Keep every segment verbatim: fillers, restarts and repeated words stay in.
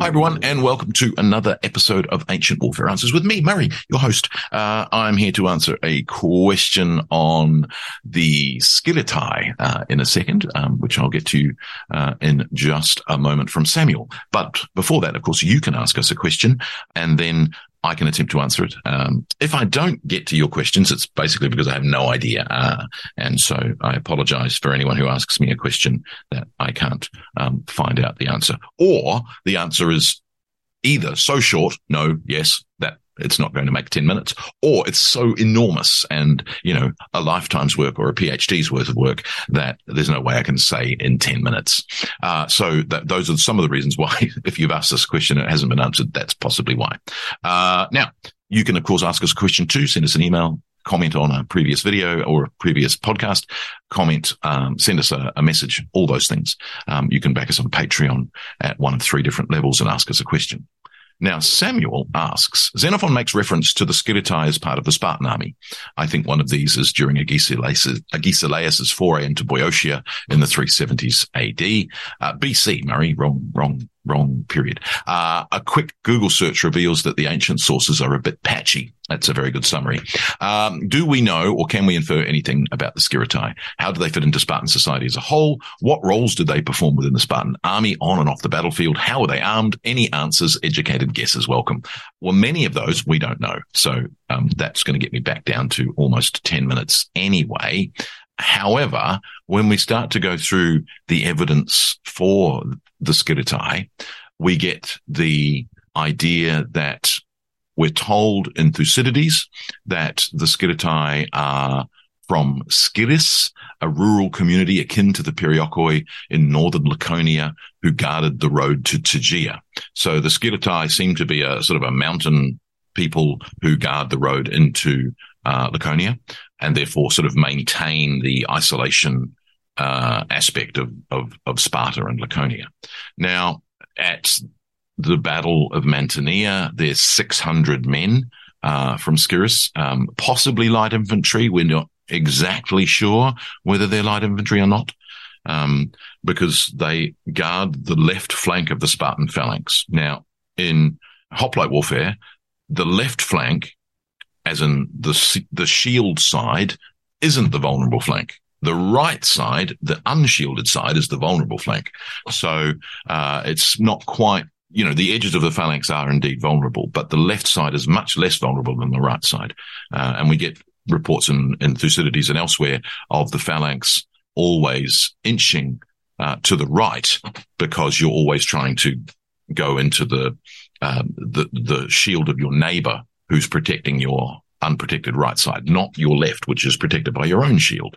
Hi, everyone, and welcome to another episode of Ancient Warfare Answers with me, Murray, your host. Uh, I'm here to answer a question on the Skeletai uh, in a second, um, which I'll get to uh, in just a moment from Samuel. But before that, of course, you can ask us a question, and then I can attempt to answer it. Um, if I don't get to your questions, it's basically because I have no idea. Uh, and so I apologize for anyone who asks me a question that I can't um, find out the answer. Or the answer is either so short, no, yes, that it's not going to make ten minutes, or it's so enormous and, you know, a lifetime's work or a PhD's worth of work that there's no way I can say in ten minutes. Uh, so that, those are some of the reasons why, if you've asked this question and it hasn't been answered, that's possibly why. Uh, now, you can, of course, ask us a question too. Send us an email, comment on a previous video or a previous podcast, comment, um, send us a, a message, all those things. Um, you can back us on Patreon at one of three different levels and ask us a question. Now, Samuel asks, Xenophon makes reference to the Skeletai as part of the Spartan army. I think one of these is during Agesilaus' Agesilaus' foray into Boeotia in the three seventies A D. Uh, B C, Murray, wrong, wrong, wrong period. Uh, a quick Google search reveals that the ancient sources are a bit patchy. That's a very good summary. Um, do we know or can we infer anything about the Skeletai? How do they fit into Spartan society as a whole? What roles do they perform within the Spartan army on and off the battlefield? How are they armed? Any answers, educated guesses welcome. Well, many of those we don't know. So um, that's going to get me back down to almost ten minutes anyway. However, when we start to go through the evidence for the Skeletai, we get the idea that we're told in Thucydides that the Skeletai are from Scyris, a rural community akin to the Periokoi in northern Laconia who guarded the road to Tegea. So the Skeletai seem to be a sort of a mountain people who guard the road into uh, Laconia and therefore sort of maintain the isolation uh, aspect of, of, of Sparta and Laconia. Now, at the Battle of Mantinea, there's six hundred men uh, from Scyris, um, possibly light infantry. We're not exactly sure whether they're light infantry or not, um, because they guard the left flank of the Spartan phalanx. Now, in hoplite warfare, the left flank, as in the the shield side, isn't the vulnerable flank. The right side, the unshielded side, is the vulnerable flank. So uh, it's not quite, you know, the edges of the phalanx are indeed vulnerable, but the left side is much less vulnerable than the right side. Uh, and we get reports in, in Thucydides and elsewhere of the phalanx always inching uh, to the right because you're always trying to go into the, um, the, the shield of your neighbor who's protecting your unprotected right side, not your left, which is protected by your own shield.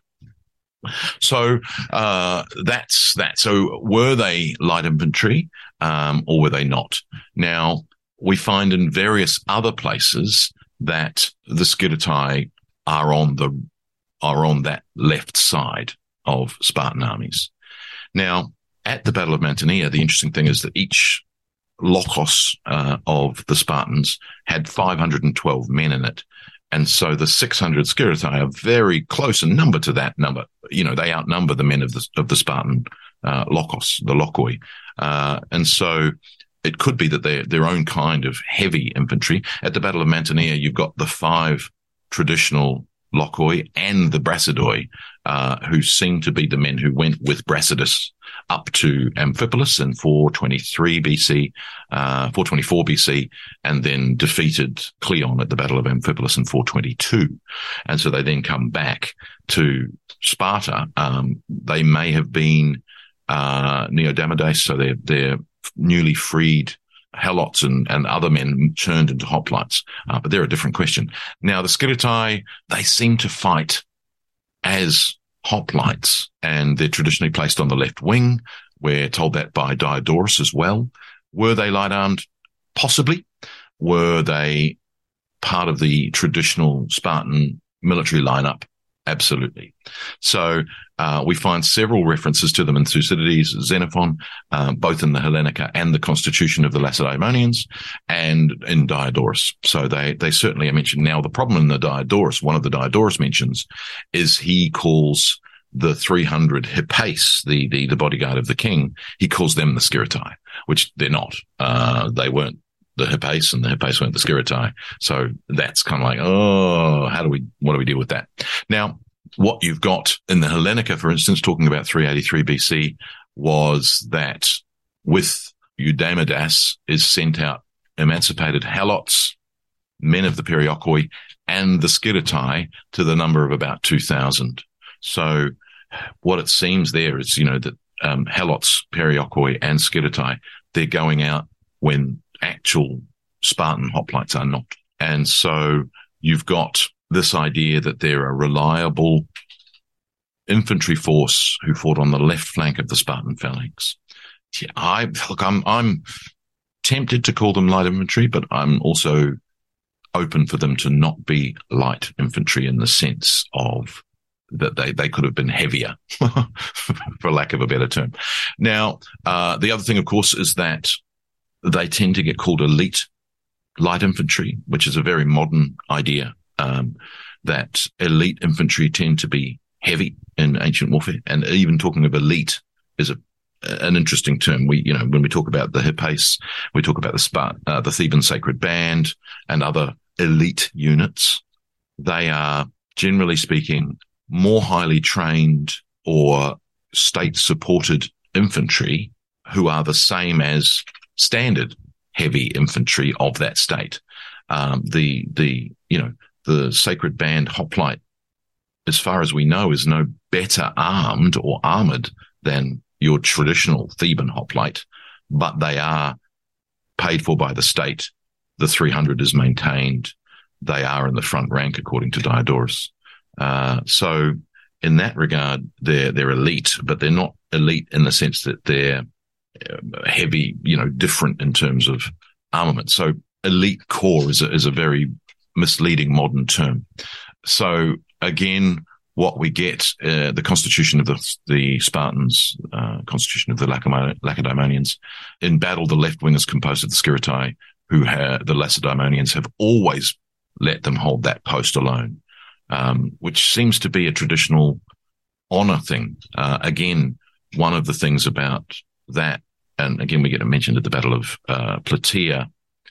So uh that's that. So were they light infantry um or were they not? Now, we find in various other places that the Skeletai are on the are on that left side of Spartan armies. Now, at the Battle of Mantinea, the interesting thing is that each lokos uh, of the Spartans had five hundred twelve men in it. And so the six hundred Skeletai are very close in number to that number. You know, they outnumber the men of the, of the Spartan uh, lokos, the lokoi. Uh, and so it could be that they're their own kind of heavy infantry. At the Battle of Mantinea, you've got the five traditional lokoi and the Brasidae, uh, who seem to be the men who went with Brasidas up to Amphipolis in four twenty-three B C, uh, four twenty-four B C, and then defeated Cleon at the Battle of Amphipolis in four twenty-two. And so they then come back to Sparta. Um, they may have been, uh, Neodamodes, so they're, they're newly freed helots and, and other men turned into hoplites. Uh, but they're a different question. Now, the Skeletai, they seem to fight as hoplites, and they're traditionally placed on the left wing. We're told that by Diodorus as well. Were they light armed? Possibly. Were they part of the traditional Spartan military lineup? Absolutely. So uh, we find several references to them in Thucydides, Xenophon, uh, both in the Hellenica and the Constitution of the Lacedaemonians, and in Diodorus. So they they certainly are mentioned. Now, the problem in the Diodorus, one of the Diodorus mentions, is he calls the three hundred Hippaeus, the, the, the bodyguard of the king, he calls them the Sciritae, which they're not. Uh, they weren't the Hippaeus, and the Hippaeus weren't the Sciritae. So that's kind of like, oh, how do we, what do we deal with that? Now, what you've got in the Hellenica, for instance, talking about three eighty-three B C, was that with Eudamidas is sent out emancipated Helots, men of the Perioikoi, and the Sciritae to the number of about two thousand. So what it seems there is, you know, that um, Helots, Perioikoi, and Sciritae, they're going out when actual Spartan hoplites are not. And so you've got this idea that they're a reliable infantry force who fought on the left flank of the Spartan phalanx. Yeah, I look, I'm I'm tempted to call them light infantry, but I'm also open for them to not be light infantry in the sense of that they, they could have been heavier, for lack of a better term. Now, uh, the other thing, of course, is that they tend to get called elite light infantry, which is a very modern idea, um, that elite infantry tend to be heavy in ancient warfare. And even talking of elite is a an interesting term. We, you know, when we talk about the Hippaeus, we talk about the Spart, uh, the Theban Sacred Band and other elite units. They are, generally speaking, more highly trained or state-supported infantry who are the same as standard heavy infantry of that state. Um, the, the, you know, the Sacred Band hoplite, as far as we know, is no better armed or armored than your traditional Theban hoplite, but they are paid for by the state. The three hundred is maintained. They are in the front rank, according to Diodorus. Uh, so in that regard, they're, they're elite, but they're not elite in the sense that they're heavy, you know, different in terms of armament. So elite corps is a, is a very misleading modern term. So again, what we get, uh, the constitution of the, the Spartans, uh, constitution of the Lacedaemonians. In battle, the left wing is composed of the Sciritae, who ha- the Lacedaemonians have always let them hold that post alone, um, which seems to be a traditional honor thing. Uh, again, one of the things about that, and again, we get mentioned at the Battle of uh, Plataea,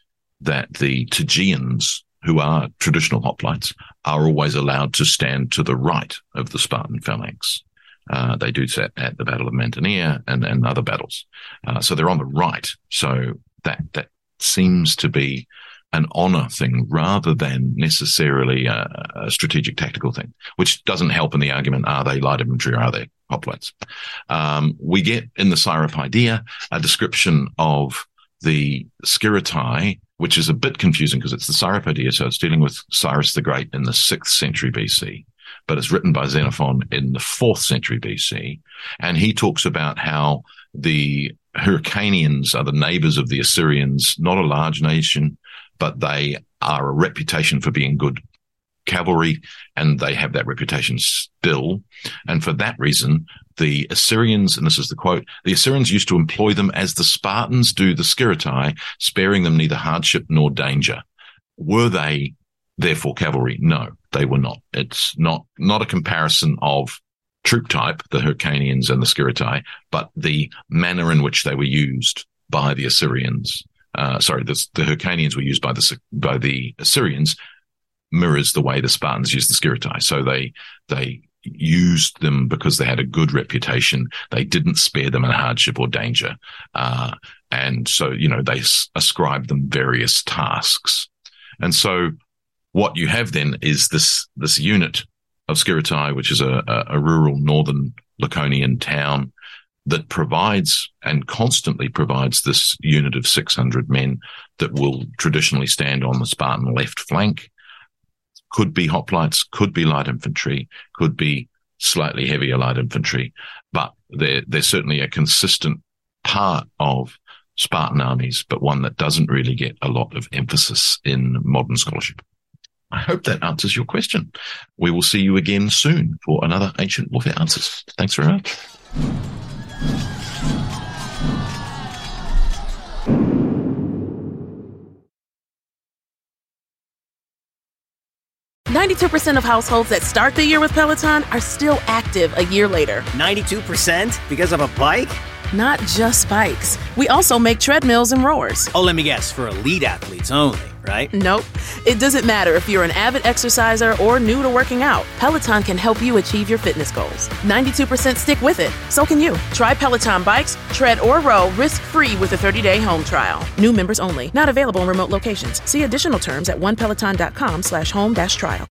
that the Tegeans, who are traditional hoplites, are always allowed to stand to the right of the Spartan phalanx. Uh, they do that at the Battle of Mantinea and, and other battles. Uh, so they're on the right. So that, that seems to be an honor thing rather than necessarily a, a strategic tactical thing, which doesn't help in the argument, are they light infantry or are they hoplites? Um, we get in the Cyropaedia a description of the Sciritae, which is a bit confusing because it's the Cyropaedia, so it's dealing with Cyrus the Great in the sixth century B C, but it's written by Xenophon in the fourth century B C. And he talks about how the Hyrcanians are the neighbors of the Assyrians, not a large nation, but they are a reputation for being good cavalry, and they have that reputation still. And for that reason, the Assyrians, and this is the quote, the Assyrians used to employ them as the Spartans do the Sciritae, sparing them neither hardship nor danger. Were they therefore cavalry? No, they were not. It's not, not a comparison of troop type, the Hyrcanians and the Sciritae, but the manner in which they were used by the Assyrians. Uh, sorry, the, the Hyrcanians were used by the, by the Assyrians mirrors the way the Spartans used the Sciritae. So they, they used them because they had a good reputation. They didn't spare them in hardship or danger. Uh, and so, you know, they s- ascribed them various tasks. And so what you have then is this, this unit of Sciritae, which is a, a, a rural northern Laconian town that provides and constantly provides this unit of six hundred men that will traditionally stand on the Spartan left flank. Could be hoplites, could be light infantry, could be slightly heavier light infantry, but they're, they're certainly a consistent part of Spartan armies, but one that doesn't really get a lot of emphasis in modern scholarship. I hope that answers your question. We will see you again soon for another Ancient Warfare Answers. Thanks very much. ninety-two percent of households that start the year with Peloton are still active a year later. ninety-two percent? Because of a bike? Not just bikes. We also make treadmills and rowers. Oh, let me guess, for elite athletes only, right? Nope. It doesn't matter if you're an avid exerciser or new to working out. Peloton can help you achieve your fitness goals. ninety-two percent stick with it. So can you. Try Peloton bikes, tread, or row risk-free with a thirty-day home trial. New members only. Not available in remote locations. See additional terms at onepeloton.com slash home dash trial.